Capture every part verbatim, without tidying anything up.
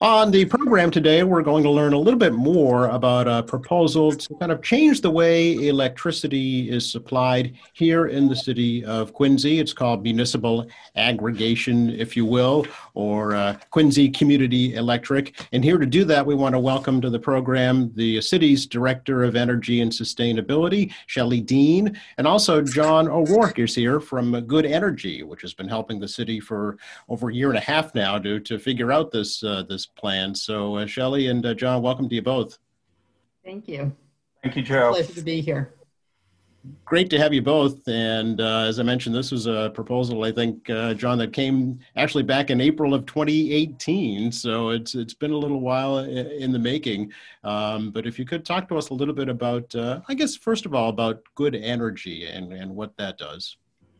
On the program today, we're going to learn a little bit more about a proposal to kind of change the way electricity is supplied here in the city of Quincy. It's called municipal aggregation, if you will, or uh, Quincy Community Electric. And here to do that, we want to welcome to the program the city's Director of Energy and Sustainability, Shelley Dean, and also John O'Rourke is here from Good Energy, which has been helping the city for over a year and a half now to, to figure out this, uh, this plan. So uh, Shelley and uh, John, welcome to you both. Thank you. Thank you, Joe. Pleasure to be here. Great to have you both. And uh, as I mentioned, this was a proposal, I think, uh, John, that came actually back in April of twenty eighteen. So it's it's been a little while in the making. Um, but if you could talk to us a little bit about, uh, I guess, first of all, about Good Energy and, and what that does.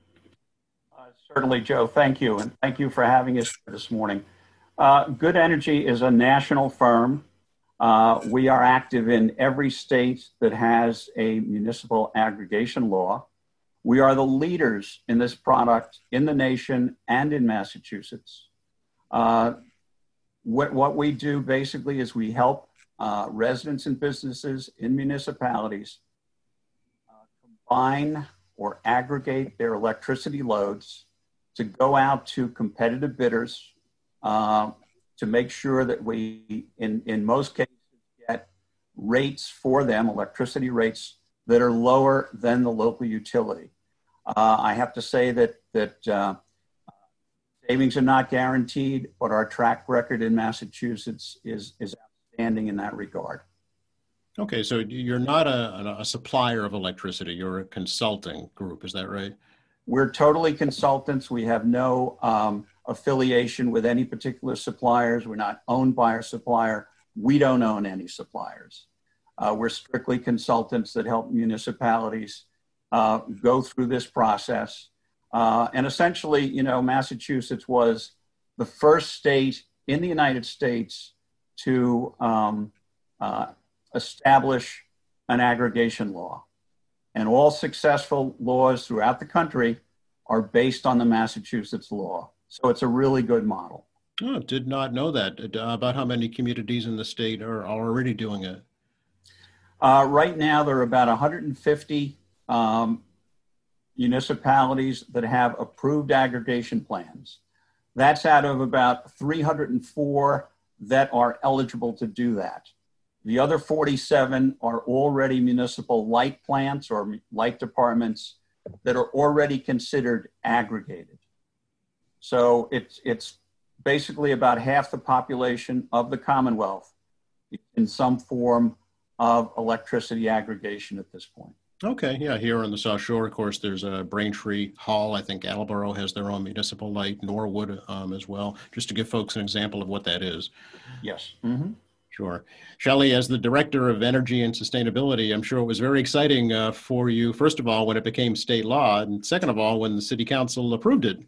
Uh, certainly, Joe. Thank you. And thank you for having us this morning. Uh, Good Energy is a national firm. Uh, we are active in every state that has a municipal aggregation law. We are the leaders in this product in the nation and in Massachusetts. Uh, what, what we do basically is we help uh, residents and businesses in municipalities uh, combine or aggregate their electricity loads to go out to competitive bidders Uh, to make sure that we, in, in most cases, get rates for them, electricity rates, that are lower than the local utility. Uh, I have to say that, that uh, savings are not guaranteed, but our track record in Massachusetts is, is outstanding in that regard. Okay, so you're not a, a supplier of electricity, you're a consulting group, is that right? We're totally consultants. We have no um, affiliation with any particular suppliers. We're not owned by our supplier. We don't own any suppliers. Uh, we're strictly consultants that help municipalities uh, go through this process. Uh, and essentially, you know, Massachusetts was the first state in the United States to um, uh, establish an aggregation law. And all successful laws throughout the country are based on the Massachusetts law. So it's a really good model. Oh, did not know that. Uh, about how many communities in the state are already doing it? Uh, right now, there are about one hundred fifty um, municipalities that have approved aggregation plans. That's out of about three hundred four that are eligible to do that. The other forty-seven are already municipal light plants or light departments that are already considered aggregated. So it's, it's basically about half the population of the Commonwealth in some form of electricity aggregation at this point. Okay, yeah, here on the South Shore, of course, there's a Braintree Hall. I think Attleboro has their own municipal light, Norwood um, as well, just to give folks an example of what that is. Yes. Mm-hmm. Sure. Shelley, as the Director of Energy and Sustainability, I'm sure it was very exciting uh, for you, first of all, when it became state law, and second of all, when the City Council approved it.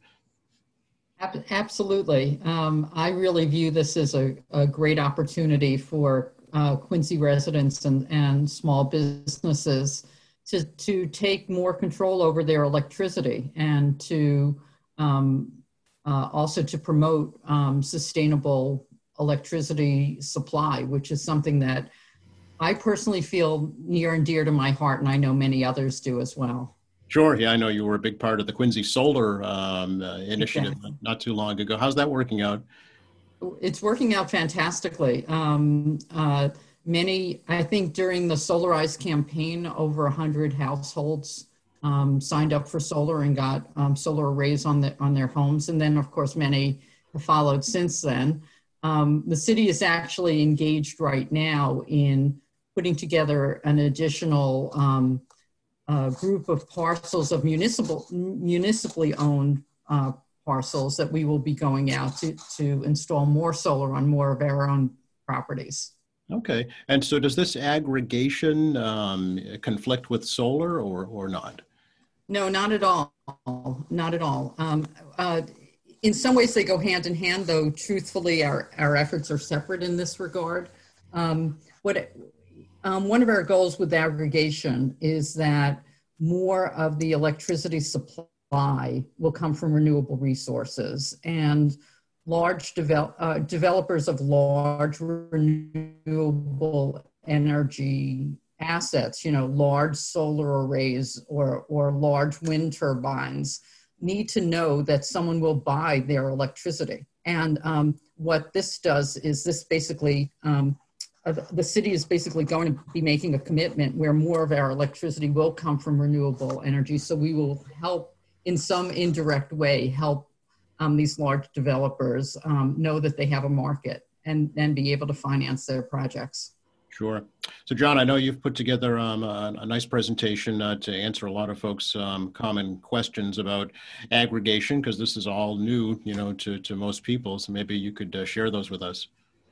Absolutely. Um, I really view this as a, a great opportunity for uh, Quincy residents and, and small businesses to, to take more control over their electricity and to um, uh, also to promote um, sustainable electricity supply, which is something that I personally feel near and dear to my heart, and I know many others do as well. Sure. Yeah, I know you were a big part of the Quincy Solar um, uh, initiative Exactly. Not too long ago. How's that working out? It's working out fantastically. Um, uh, many, I think during the Solarize campaign, over one hundred households um, signed up for solar and got um, solar arrays on, the, on their homes. And then, of course, many have followed since then. Um, the city is actually engaged right now in putting together an additional um, uh, group of parcels of municipal, municipally owned uh, parcels that we will be going out to, to install more solar on more of our own properties. Okay. And so does this aggregation um, conflict with solar or, or not? No, not at all. Not at all. Um, uh, In some ways, they go hand in hand, though truthfully, our, our efforts are separate in this regard. Um, what, um, one of our goals with aggregation is that more of the electricity supply will come from renewable resources. And large develop, uh, developers of large renewable energy assets, you know, large solar arrays or, or large wind turbines, need to know that someone will buy their electricity. And um, what this does is this basically, um, uh, the city is basically going to be making a commitment where more of our electricity will come from renewable energy. So we will help in some indirect way, help um, these large developers um, know that they have a market and then be able to finance their projects. Sure. So, John, I know you've put together um, a, a nice presentation uh, to answer a lot of folks' um, common questions about aggregation, because this is all new, you know, to, to most people. So maybe you could uh, share those with us.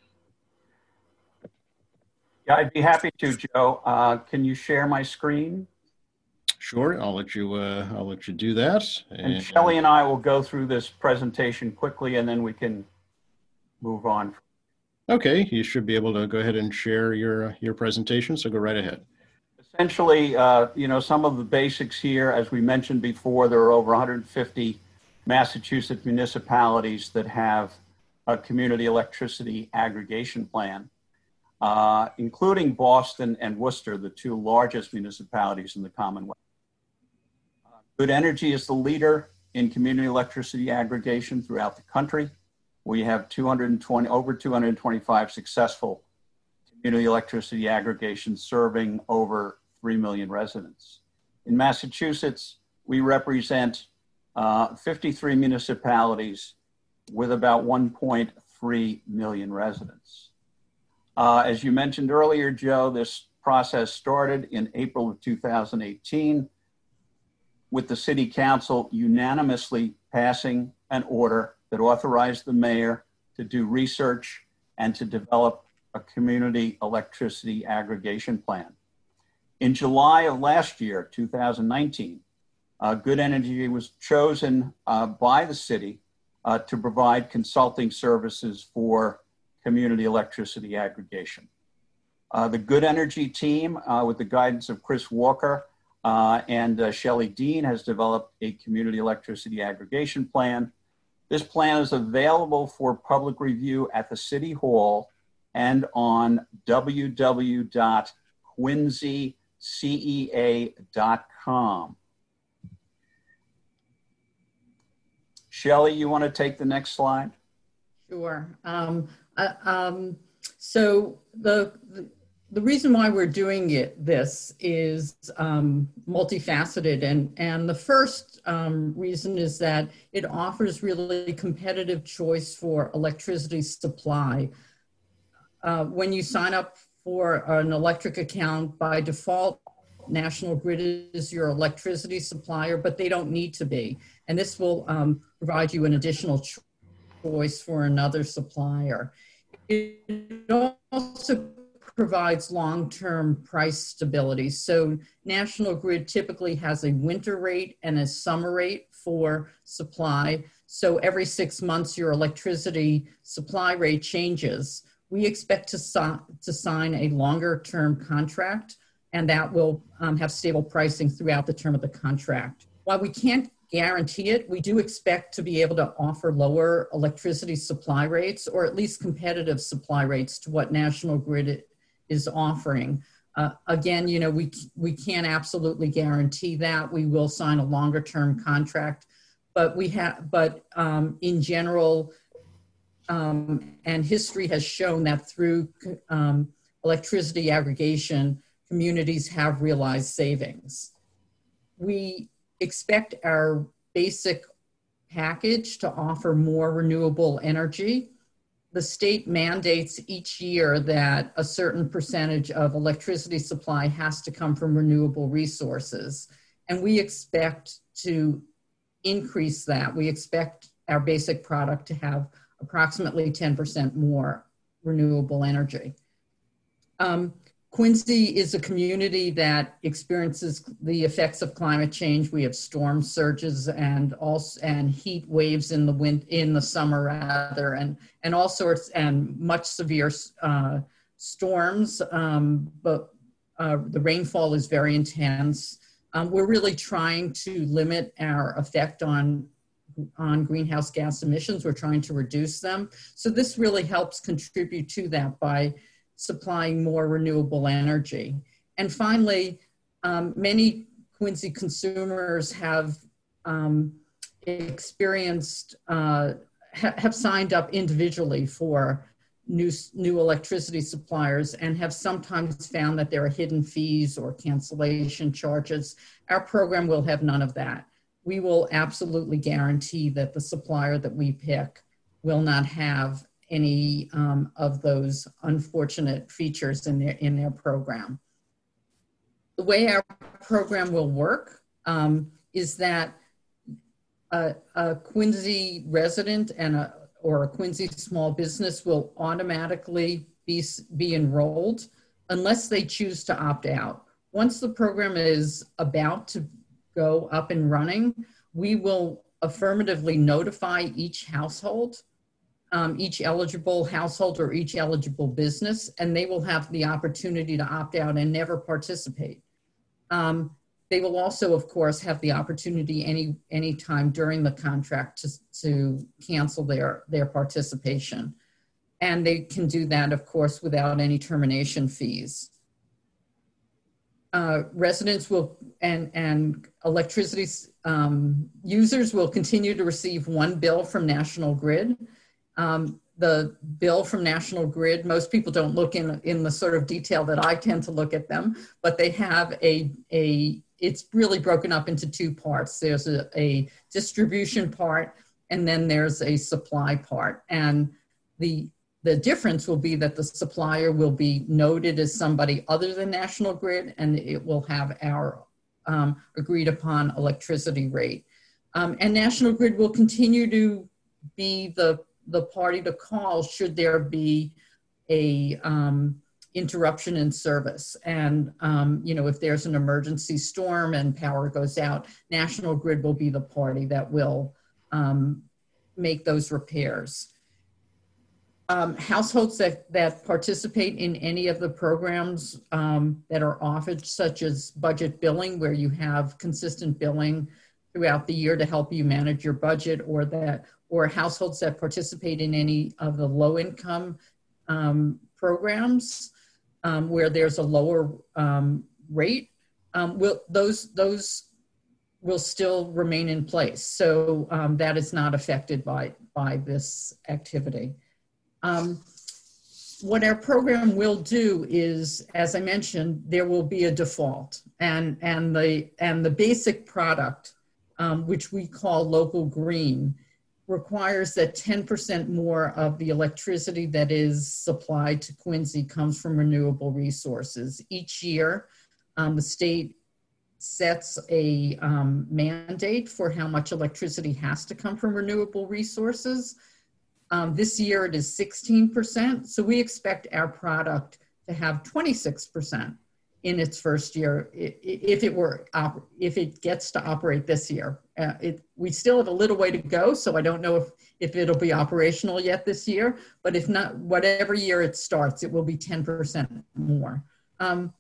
Yeah, I'd be happy to, Joe. Uh, can you share my screen? Sure, I'll let you. Uh, I'll let you do that. And, and Shelley and I will go through this presentation quickly, and then we can move on. Okay, you should be able to go ahead and share your your presentation. So go right ahead. Essentially, uh, you know, some of the basics here, as we mentioned before, there are over one hundred fifty Massachusetts municipalities that have a community electricity aggregation plan, uh, including Boston and Worcester, the two largest municipalities in the Commonwealth. Uh, Good Energy is the leader in community electricity aggregation throughout the country. We have two hundred twenty, over two hundred twenty-five successful community electricity aggregations serving over three million residents. In Massachusetts, we represent uh, fifty-three municipalities with about one point three million residents. Uh, as you mentioned earlier, Joe, this process started in April of two thousand eighteen with the City Council unanimously passing an order that authorized the mayor to do research and to develop a community electricity aggregation plan. In July of last year, two thousand nineteen, uh, Good Energy was chosen uh, by the city uh, to provide consulting services for community electricity aggregation. Uh, the Good Energy team, uh, with the guidance of Chris Walker uh, and uh, Shelley Dean, has developed a community electricity aggregation plan. This plan is available for public review at the City Hall and on w w w dot quincy c e a dot com. Shelley, you want to take the next slide? Sure. Um, uh, um, so the, the the reason why we're doing it this is um, multifaceted, and and the first um, reason is that it offers really competitive choice for electricity supply. Uh, when you sign up for an electric account, by default, National Grid is your electricity supplier, but they don't need to be, and this will um, provide you an additional choice for another supplier. It also provides long-term price stability. So National Grid typically has a winter rate and a summer rate for supply. So every six months, your electricity supply rate changes. We expect to, si to sign a longer-term contract, and that will um, have stable pricing throughout the term of the contract. While we can't guarantee it, we do expect to be able to offer lower electricity supply rates, or at least competitive supply rates to what National Grid is offering. Uh, again, you know, we, we can't absolutely guarantee that. We will sign a longer term contract, but we have, but um, in general, um, and history has shown that through um, electricity aggregation, communities have realized savings. We expect our basic package to offer more renewable energy. The state mandates each year that a certain percentage of electricity supply has to come from renewable resources. And we expect to increase that. We expect our basic product to have approximately ten percent more renewable energy. Um, Quincy is a community that experiences the effects of climate change. We have storm surges and also and heat waves in the wind in the summer rather, and and all sorts and much severe uh, storms. Um, but uh, the rainfall is very intense. Um, we're really trying to limit our effect on on greenhouse gas emissions. We're trying to reduce them. So this really helps contribute to that by supplying more renewable energy. And finally, um, many Quincy consumers have um, experienced, uh, ha have signed up individually for new, new electricity suppliers and have sometimes found that there are hidden fees or cancellation charges. Our program will have none of that. We will absolutely guarantee that the supplier that we pick will not have any um, of those unfortunate features in their, in their program. The way our program will work um, is that a, a Quincy resident and a, or a Quincy small business will automatically be, be enrolled unless they choose to opt out. Once the program is about to go up and running, we will affirmatively notify each household, um, each eligible household or each eligible business, and they will have the opportunity to opt out and never participate. Um, they will also, of course, have the opportunity any any time during the contract to, to cancel their, their participation. And they can do that, of course, without any termination fees. Uh, residents will, and, and electricity um, users will continue to receive one bill from National Grid. Um, the bill from National Grid, most people don't look in, in the sort of detail that I tend to look at them, but they have a, a it's really broken up into two parts. There's a, a distribution part, and then there's a supply part. And the The difference will be that the supplier will be noted as somebody other than National Grid, and it will have our um, agreed upon electricity rate. Um, and National Grid will continue to be the, the party to call should there be a um, interruption in service. And, um, you know, if there's an emergency storm and power goes out, National Grid will be the party that will um, make those repairs. Um, households that, that participate in any of the programs um, that are offered, such as budget billing, where you have consistent billing throughout the year to help you manage your budget, or that, or households that participate in any of the low income um, programs um, where there's a lower um, rate, um, will, those, those will still remain in place. So um, that is not affected by, by this activity. Um, what our program will do is, as I mentioned, there will be a default, and, and, the, and the basic product, um, which we call local green, requires that ten percent more of the electricity that is supplied to Quincy comes from renewable resources. Each year, um, the state sets a um, mandate for how much electricity has to come from renewable resources. Um, this year it is sixteen percent, so we expect our product to have twenty-six percent in its first year if it were if it gets to operate this year. Uh, it, we still have a little way to go, so I don't know if, if it'll be operational yet this year, but if not, whatever year it starts, it will be ten percent more. Um,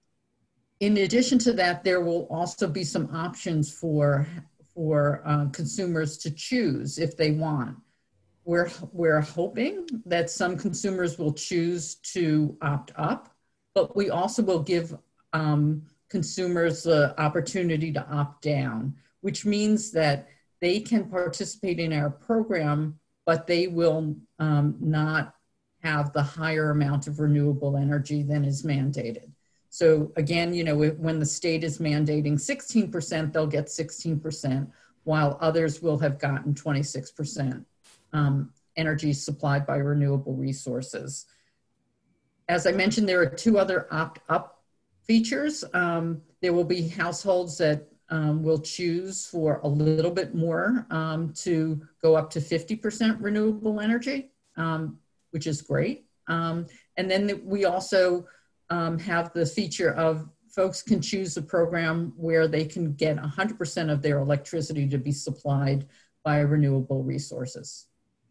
in addition to that, there will also be some options for, for uh, consumers to choose if they want. We're, we're hoping that some consumers will choose to opt up, but we also will give um, consumers the opportunity to opt down, which means that they can participate in our program, but they will um, not have the higher amount of renewable energy than is mandated. So again, you know, when the state is mandating sixteen percent, they'll get sixteen percent, while others will have gotten twenty-six percent. Um, energy supplied by renewable resources. As I mentioned, there are two other opt-up features. Um, there will be households that um, will choose for a little bit more um, to go up to fifty percent renewable energy, um, which is great. Um, and then we also um, have the feature of folks can choose a program where they can get one hundred percent of their electricity to be supplied by renewable resources.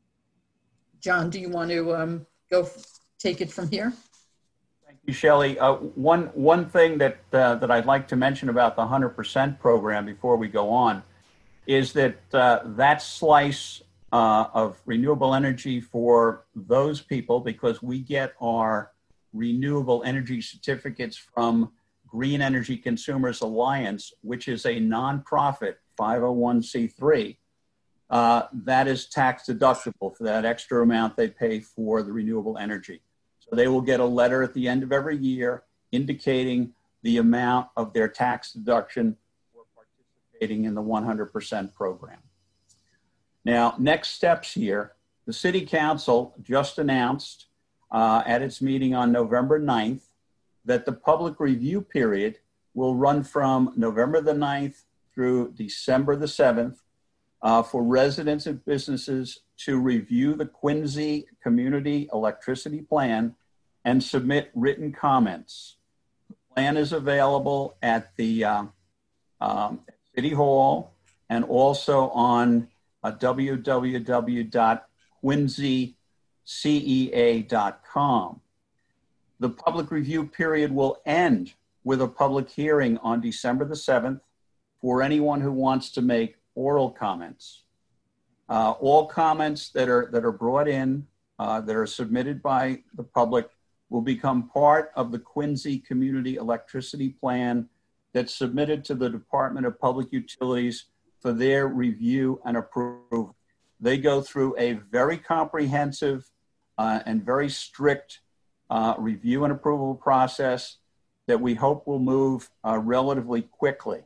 John, do you want to um, go take it from here? Thank you, Shelley. Uh, one, one thing that, uh, that I'd like to mention about the one hundred percent program before we go on is that uh, that slice uh, of renewable energy for those people, because we get our renewable energy certificates from Green Energy Consumers Alliance, which is a nonprofit five oh one c three, uh, that is tax deductible for that extra amount they pay for the renewable energy. So they will get a letter at the end of every year indicating the amount of their tax deduction for participating in the one hundred percent program. Now, next steps here, the City Council just announced uh, at its meeting on November ninth that the public review period will run from November the ninth through December the seventh uh, for residents and businesses to review the Quincy Community Electricity Plan and submit written comments. The plan is available at the uh, um, City Hall and also on uh, w w w dot quincy c e a dot com. The public review period will end with a public hearing on December the seventh for anyone who wants to make oral comments. Uh, all comments that are, that are brought in, uh, that are submitted by the public, will become part of the Quincy Community Electricity Plan that's submitted to the Department of Public Utilities for their review and approval. They go through a very comprehensive uh, and very strict uh, review and approval process that we hope will move uh, relatively quickly.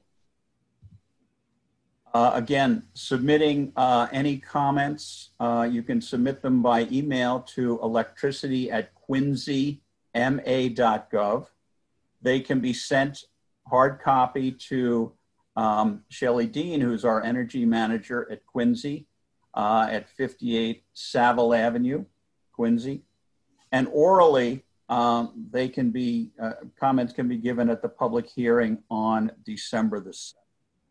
Uh, again, submitting uh, any comments, uh, you can submit them by email to electricity at quincy m a dot gov. They can be sent hard copy to um, Shelley Dean, who's our energy manager at Quincy, uh, at fifty-eight Saville Avenue, Quincy. And orally, um, they can be, uh, comments can be given at the public hearing on December the seventh.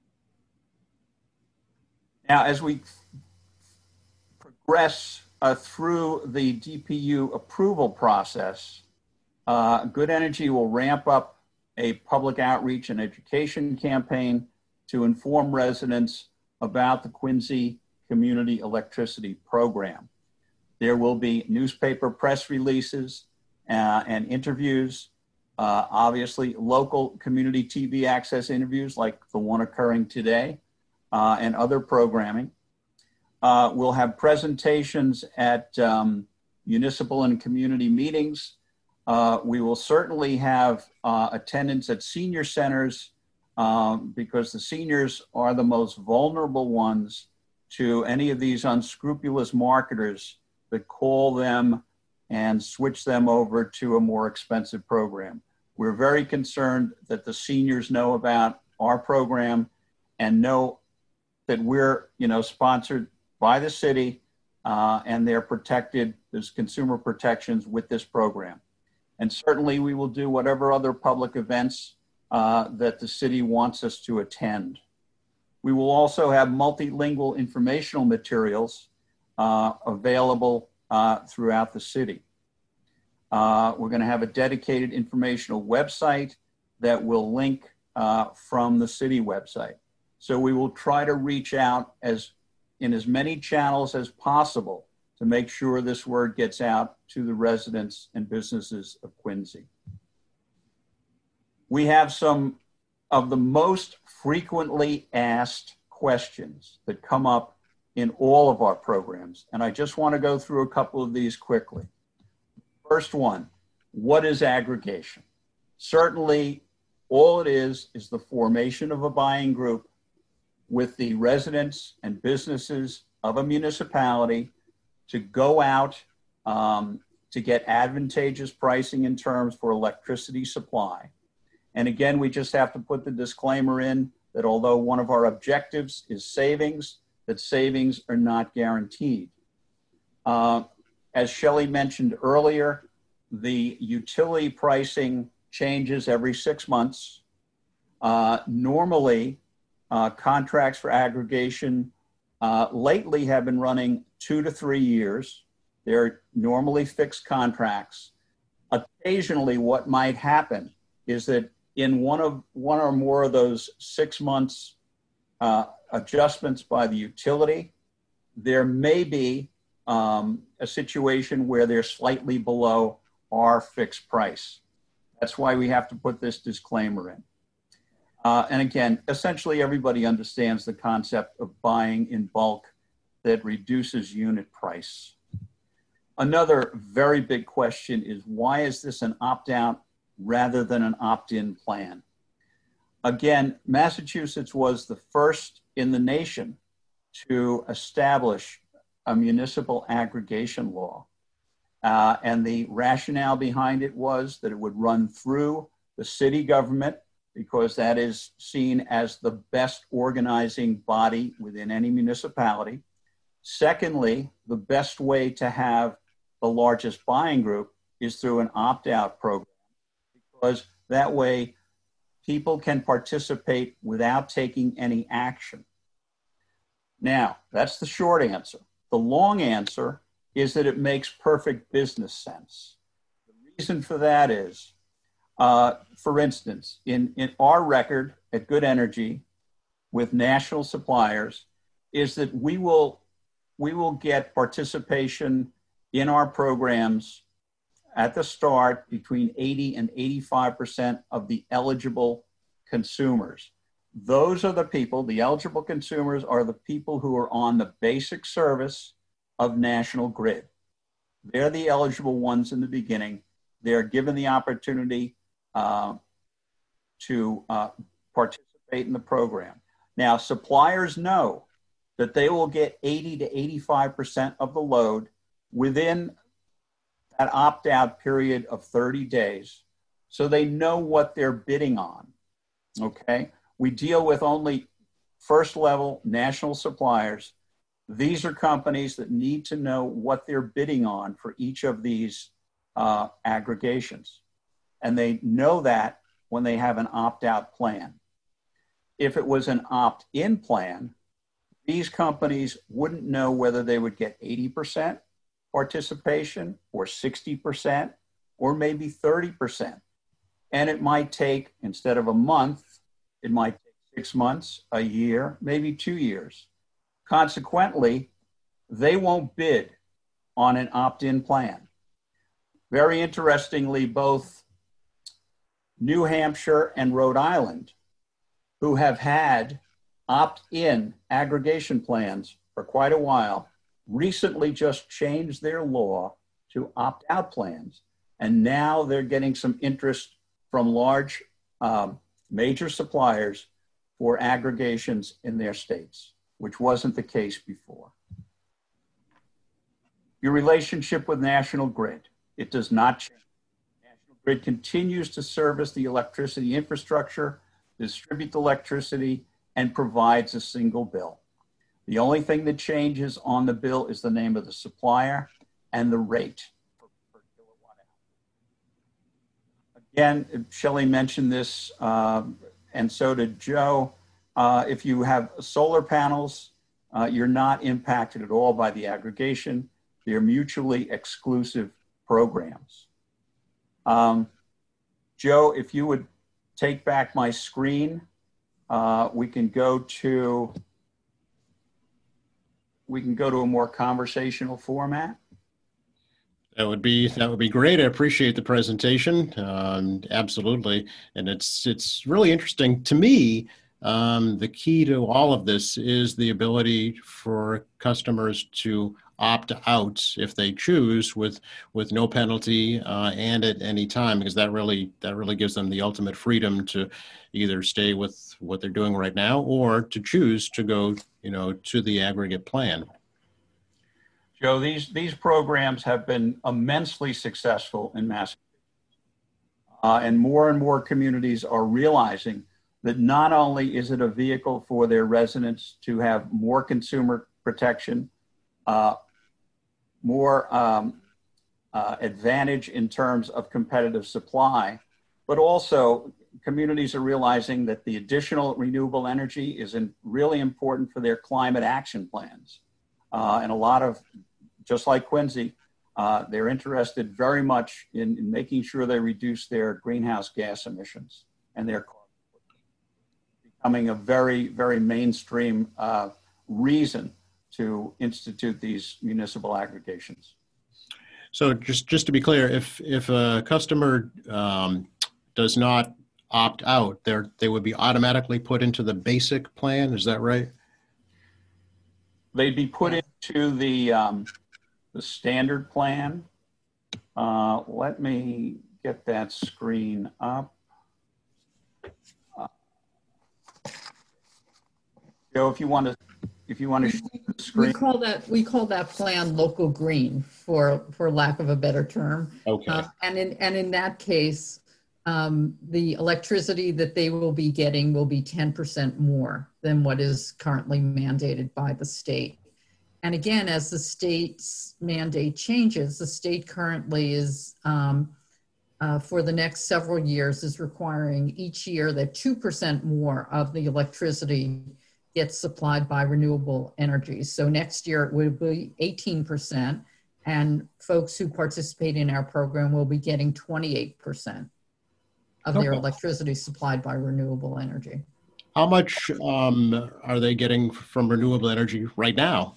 Now, as we progress uh, through the D P U approval process, uh, Good Energy will ramp up a public outreach and education campaign to inform residents about the Quincy Community Electricity Program. There will be newspaper press releases uh, and interviews, uh, obviously local community T V access interviews like the one occurring today, Uh, and other programming. Uh, we'll have presentations at um, municipal and community meetings. Uh, we will certainly have uh, attendance at senior centers um, because the seniors are the most vulnerable ones to any of these unscrupulous marketers that call them and switch them over to a more expensive program. We're very concerned that the seniors know about our program and know that we're, you know, sponsored by the city uh, and they're protected, there's consumer protections with this program. And certainly we will do whatever other public events uh, that the city wants us to attend. We will also have multilingual informational materials uh, available uh, throughout the city. Uh, we're gonna have a dedicated informational website that will link uh, from the city website. So we will try to reach out as in as many channels as possible to make sure this word gets out to the residents and businesses of Quincy. We have some of the most frequently asked questions that come up in all of our programs. And I just want to go through a couple of these quickly. First one, what is aggregation? Certainly, all it is is the formation of a buying group with the residents and businesses of a municipality to go out um, to get advantageous pricing and terms for electricity supply. And again, we just have to put the disclaimer in that although one of our objectives is savings, that savings are not guaranteed. Uh, as Shelley mentioned earlier, the utility pricing changes every six months. Uh, normally, Uh, contracts for aggregation uh, lately have been running two to three years. They're normally fixed contracts. Occasionally, what might happen is that in one of one or more of those six months uh, adjustments by the utility. There may be um, a situation where they're slightly below our fixed price. That's why we have to put this disclaimer in. Uh, and again, essentially everybody understands the concept of buying in bulk that reduces unit price. Another very big question is, why is this an opt-out rather than an opt-in plan? Again, Massachusetts was the first in the nation to establish a municipal aggregation law. Uh, and the rationale behind it was that it would run through the city government, because that is seen as the best organizing body within any municipality. Secondly, the best way to have the largest buying group is through an opt-out program, because that way people can participate without taking any action. Now, that's the short answer. The long answer is that it makes perfect business sense. The reason for that is, uh, for instance, in, in our record at Good Energy with national suppliers is that we will, we will get participation in our programs at the start between eighty and eighty-five percent of the eligible consumers. Those are the people, the eligible consumers are the people who are on the basic service of National Grid. They're the eligible ones in the beginning. They're given the opportunity uh, to uh, participate in the program. Now, suppliers know that they will get eighty to eighty-five percent of the load within that opt-out period of thirty days. So they know what they're bidding on, okay? We deal with only first level national suppliers. These are companies that need to know what they're bidding on for each of these uh, aggregations. And they know that when they have an opt-out plan. If it was an opt-in plan, these companies wouldn't know whether they would get eighty percent participation or sixty percent or maybe thirty percent. And it might take, instead of a month, it might take six months, a year, maybe two years. Consequently, they won't bid on an opt-in plan. Very interestingly, both New Hampshire and Rhode Island, who have had opt-in aggregation plans for quite a while, recently just changed their law to opt-out plans. And now they're getting some interest from large um, major suppliers for aggregations in their states, which wasn't the case before. Your relationship with National Grid, it does not change. National Grid continues to service the electricity infrastructure, distribute the electricity, and provides a single bill. The only thing that changes on the bill is the name of the supplier and the rate per, per kilowatt hour. Again, Shelley mentioned this, um, and so did Joe. Uh, if you have solar panels, uh, you're not impacted at all by the aggregation. They're mutually exclusive programs. Um, Joe, if you would take back my screen, uh, we can go to we can go to a more conversational format. That would be that would be great. I appreciate the presentation. Um, absolutely, and it's it's really interesting to me. Um, the key to all of this is the ability for customers to opt out if they choose, with with no penalty uh, and at any time, because that really that really gives them the ultimate freedom to either stay with what they're doing right now or to choose to go, you know, to the aggregate plan. Joe, these these programs have been immensely successful in Massachusetts, uh, and more and more communities are realizing that not only is it a vehicle for their residents to have more consumer protection, uh, more um, uh, advantage in terms of competitive supply, but also communities are realizing that the additional renewable energy is in, really important for their climate action plans. Uh, and a lot of, just like Quincy, uh, they're interested very much in, in making sure they reduce their greenhouse gas emissions and their carbon footprint. becoming a very, very mainstream uh, reason to institute these municipal aggregations. So just, just to be clear, if, if a customer um, does not opt out, they're, they would be automatically put into the basic plan, is that right? They'd be put into the, um, the standard plan. Uh, let me get that screen up. Uh, Joe, if you want to, if you want to share the screen. We call that we call that plan local green, for for lack of a better term. Okay. Uh, and in and in that case, um, the electricity that they will be getting will be ten percent more than what is currently mandated by the state. And again, as the state's mandate changes, the state currently is, um, uh, for the next several years, is requiring each year that two percent more of the electricity gets supplied by renewable energy. So next year it will be eighteen percent, and folks who participate in our program will be getting twenty-eight percent of their Okay. electricity supplied by renewable energy. How much um, are they getting from renewable energy right now?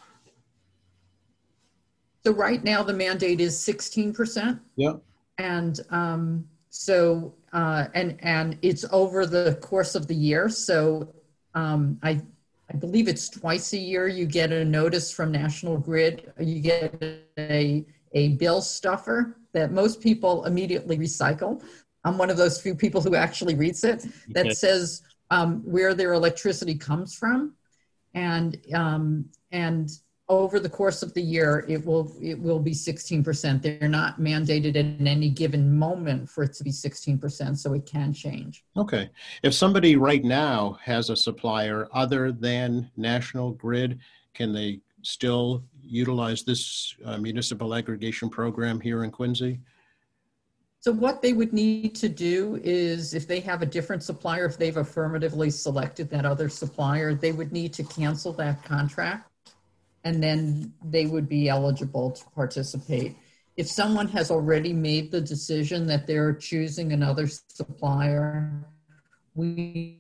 So right now the mandate is sixteen percent. Yeah. And um, so, uh, and, and it's over the course of the year. So um, I, I believe it's twice a year you get a notice from National Grid. You get a, a bill stuffer that most people immediately recycle. I'm one of those few people who actually reads it, that Okay. says um, where their electricity comes from. And, um, and over the course of the year, it will it will be sixteen percent. They're not mandated in any given moment for it to be sixteen percent, so it can change. Okay. If somebody right now has a supplier other than National Grid, can they still utilize this uh, municipal aggregation program here in Quincy? So what they would need to do is, if they have a different supplier, if they've affirmatively selected that other supplier, they would need to cancel that contract, and then they would be eligible to participate. If someone has already made the decision that they're choosing another supplier, we,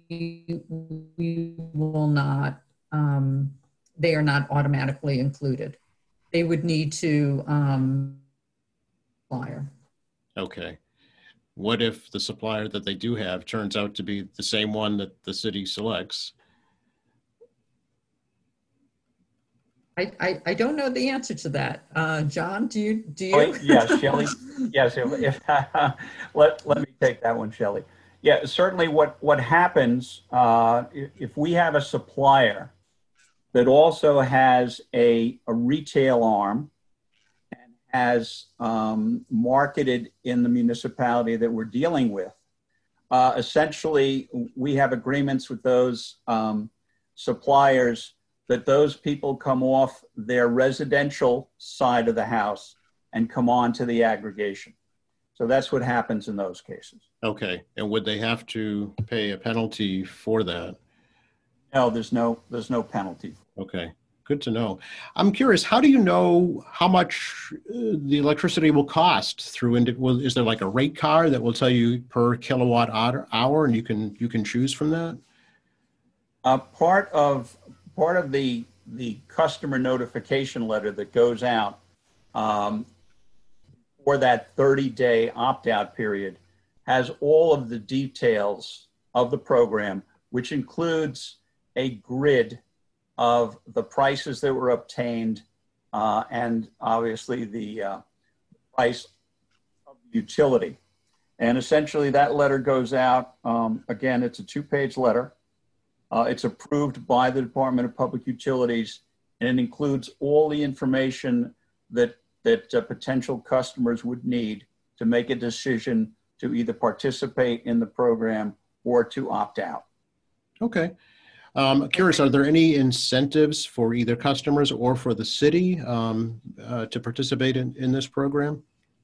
we will not, um, they are not automatically included. They would need to um, supplier. Okay. What if the supplier that they do have turns out to be the same one that the city selects? I, I, I don't know the answer to that. Uh, John, do you? Do you? Oh, yes, Shelley. Yes, if, if, let, let me take that one, Shelley. Yeah, certainly what, what happens uh, if, if we have a supplier that also has a, a retail arm and has um, marketed in the municipality that we're dealing with, uh, essentially we have agreements with those um, suppliers that those people come off their residential side of the house and come on to the aggregation. So that's what happens in those cases. Okay. And would they have to pay a penalty for that? No, there's no, there's no penalty. Okay. Good to know. I'm curious, how do you know how much uh, the electricity will cost through, indi- well, is there like a rate card that will tell you per kilowatt hour and you can, you can choose from that? Uh, part of, part of the, the customer notification letter that goes out um, for that thirty day opt-out period has all of the details of the program, which includes a grid of the prices that were obtained uh, and obviously the uh, price of the utility. And essentially that letter goes out, um, again, it's a two-page letter. Uh, it's approved by the Department of Public Utilities, and it includes all the information that, that uh, potential customers would need to make a decision to either participate in the program or to opt out. Okay. Um, curious, are there any incentives for either customers or for the city um, uh, to participate in, in this program?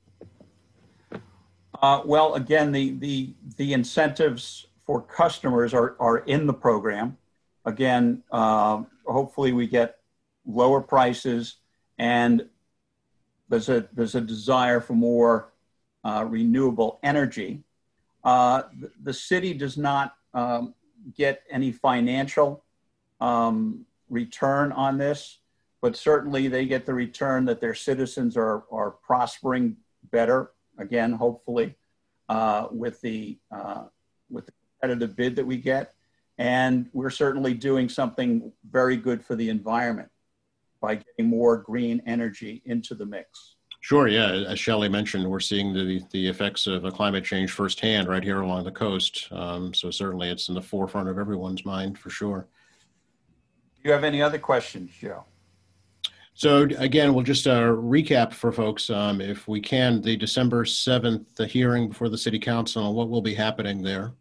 Uh, well, again, the, the, the incentives for customers are, are in the program. Again, uh, hopefully we get lower prices, and there's a, there's a desire for more uh, renewable energy. Uh, the, the city does not um, get any financial um, return on this, but certainly they get the return that their citizens are, are prospering better, again, hopefully, uh, with, the, uh, with the competitive bid that we get. And we're certainly doing something very good for the environment by getting more green energy into the mix. Sure, yeah. As Shelley mentioned, we're seeing the, the effects of uh, climate change firsthand right here along the coast. Um, so certainly it's in the forefront of everyone's mind for sure. Do you have any other questions, Joe? So again, we'll just uh, recap for folks, um, if we can, the December seventh the hearing before the City Council and what will be happening there.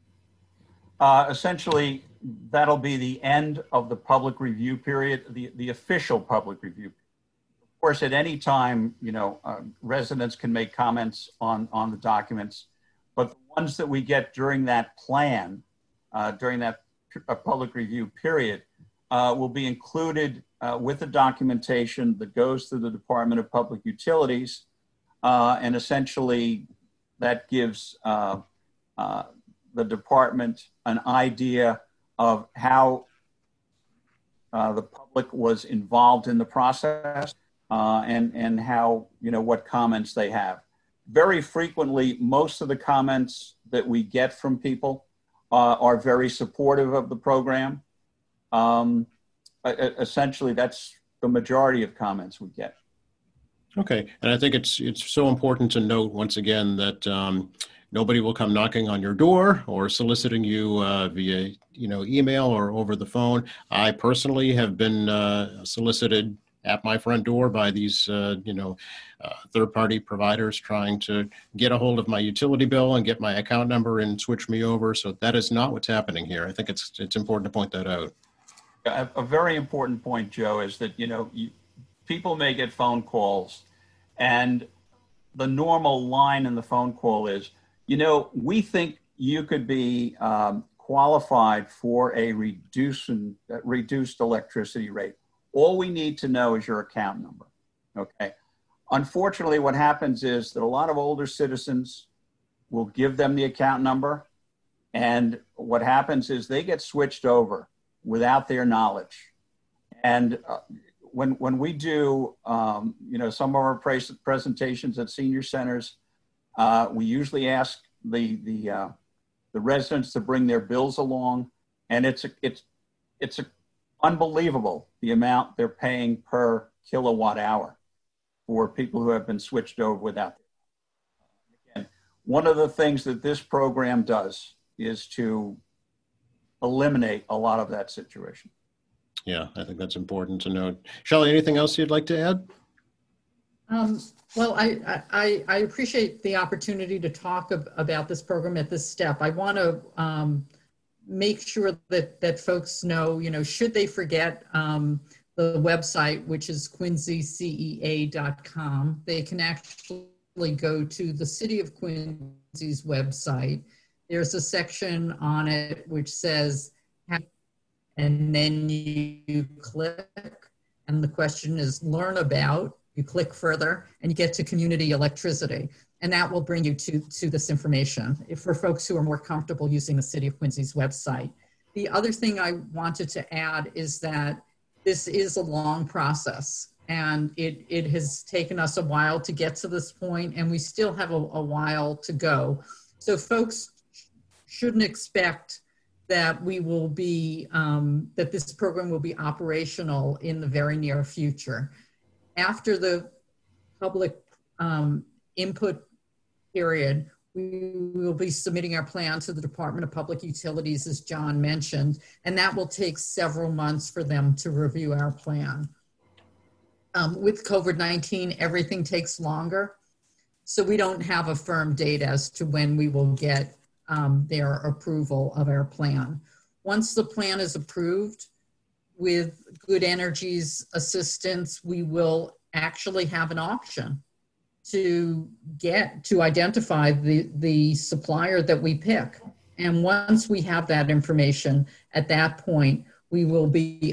Uh, essentially, that'll be the end of the public review period, the, the official public review. Of course, at any time, you know, uh, residents can make comments on, on the documents, but the ones that we get during that plan, uh, during that uh, public review period, uh, will be included uh, with the documentation that goes to the Department of Public Utilities. Uh, and essentially, that gives uh, uh, the department an idea of how uh, the public was involved in the process uh, and, and how, you know, what comments they have. Very frequently, most of the comments that we get from people uh, are very supportive of the program. Um, essentially, that's the majority of comments we get. Okay, and I think it's it's so important to note once again that um, nobody will come knocking on your door or soliciting you uh, via, you know, email or over the phone. I personally have been uh, solicited at my front door by these, uh, you know, uh, third-party providers trying to get a hold of my utility bill and get my account number and switch me over. So that is not what's happening here. I think it's it's important to point that out. A, a very important point, Joe, is that, you know, you, people may get phone calls, and the normal line in the phone call is, you know, we think you could be um, qualified for a reduced, uh, reduced electricity rate. All we need to know is your account number, okay? Unfortunately, what happens is that a lot of older citizens will give them the account number, and what happens is they get switched over without their knowledge. And uh, when, when we do, um, you know, some of our pres presentations at senior centers, uh, we usually ask the, the, uh, the residents to bring their bills along, and it's, a, it's, it's a, unbelievable the amount they're paying per kilowatt hour for people who have been switched over without. Again, one of the things that this program does is to eliminate a lot of that situation. Yeah, I think that's important to note. Shelley, anything else you'd like to add? Um, well, I, I, I appreciate the opportunity to talk ab about this program at this step. I want to um, make sure that, that folks know, you know, should they forget um, the website, which is quincy C E A dot com, they can actually go to the City of Quincy's website. There's a section on it which says, and then you click, and the question is learn about, you click further, and you get to community electricity. And that will bring you to, to this information if for folks who are more comfortable using the City of Quincy's website. The other thing I wanted to add is that this is a long process, and it, it has taken us a while to get to this point, and we still have a, a while to go. So folks shouldn't expect that we will be, um, that this program will be operational in the very near future. After the public um, input period, we will be submitting our plan to the Department of Public Utilities, as John mentioned, and that will take several months for them to review our plan. Um, with COVID nineteen, everything takes longer, so we don't have a firm date as to when we will get um, their approval of our plan. Once the plan is approved, with Good Energy's assistance, we will actually have an auction to get, to identify the, the supplier that we pick. And once we have that information, at that point, we will be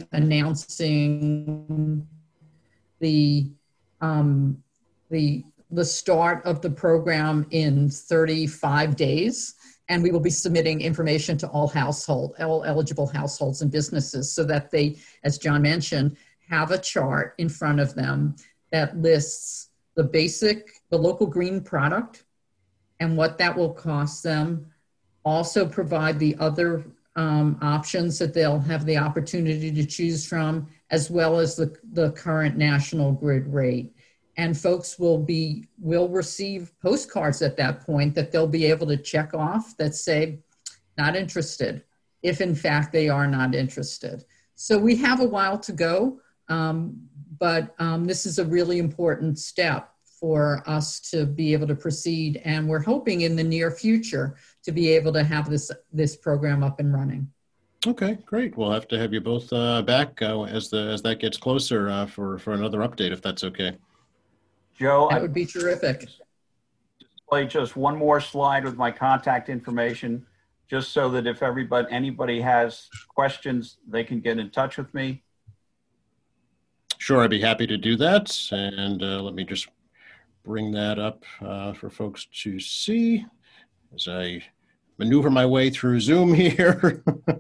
announcing the, um, the, the start of the program in thirty-five days. And we will be submitting information to all household, all eligible households and businesses so that they, as John mentioned, have a chart in front of them that lists the basic, the local green product and what that will cost them. Also provide the other um, options that they'll have the opportunity to choose from, as well as the, the current national grid rate. And folks will be, will receive postcards at that point that they'll be able to check off that say, not interested, if in fact they are not interested. So we have a while to go, um, but um, this is a really important step for us to be able to proceed. And we're hoping in the near future to be able to have this, this program up and running. Okay, great. We'll have to have you both uh, back uh, as the as that gets closer uh, for, for another update, if that's okay. Joe, That would be terrific. Display just one more slide with my contact information, just so that if everybody, anybody has questions, they can get in touch with me. Sure, I'd be happy to do that. And uh, let me just bring that up uh, for folks to see as I maneuver my way through Zoom here.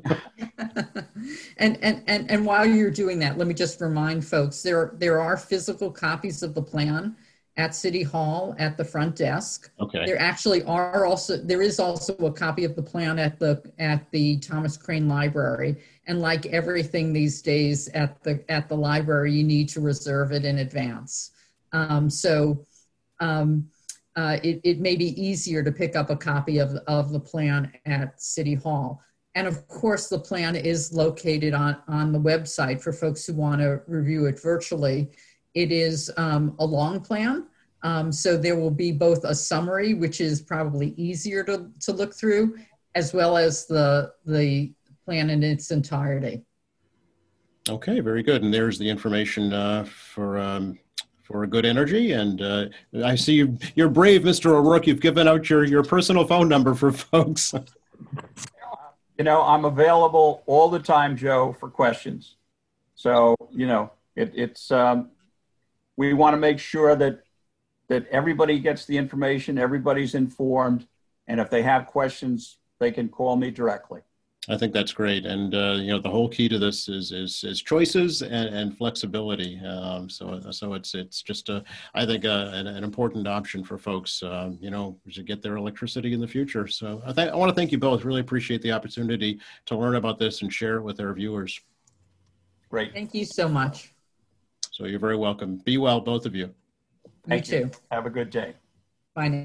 and, and, and, and while you're doing that, let me just remind folks, there, there are physical copies of the plan at City Hall at the front desk. Okay. There actually are also, there is also a copy of the plan at the, at the Thomas Crane Library. And like everything these days at the, at the library, you need to reserve it in advance. Um, so um, uh, it, it may be easier to pick up a copy of, of the plan at City Hall. And of course, the plan is located on, on the website for folks who want to review it virtually. It is um, a long plan, um, so there will be both a summary, which is probably easier to, to look through, as well as the, the plan in its entirety. Okay, very good. And there's the information uh, for um, for Good Energy. And uh, I see you, you're brave, Mister O'Rourke. You've given out your, your personal phone number for folks. You know, I'm available all the time, Joe, for questions. So, you know, it, it's, um, we want to make sure that, that everybody gets the information, everybody's informed, and if they have questions, they can call me directly. I think that's great. And, uh, you know, the whole key to this is, is, is choices and, and flexibility. Um, so, so it's, it's just, a, I think, a, an, an important option for folks, um, you know, to get their electricity in the future. So I, th- I want to thank you both. Really appreciate the opportunity to learn about this and share it with our viewers. Great. Thank you so much. So you're very welcome. Be well, both of you. You too. Have a good day. Bye now.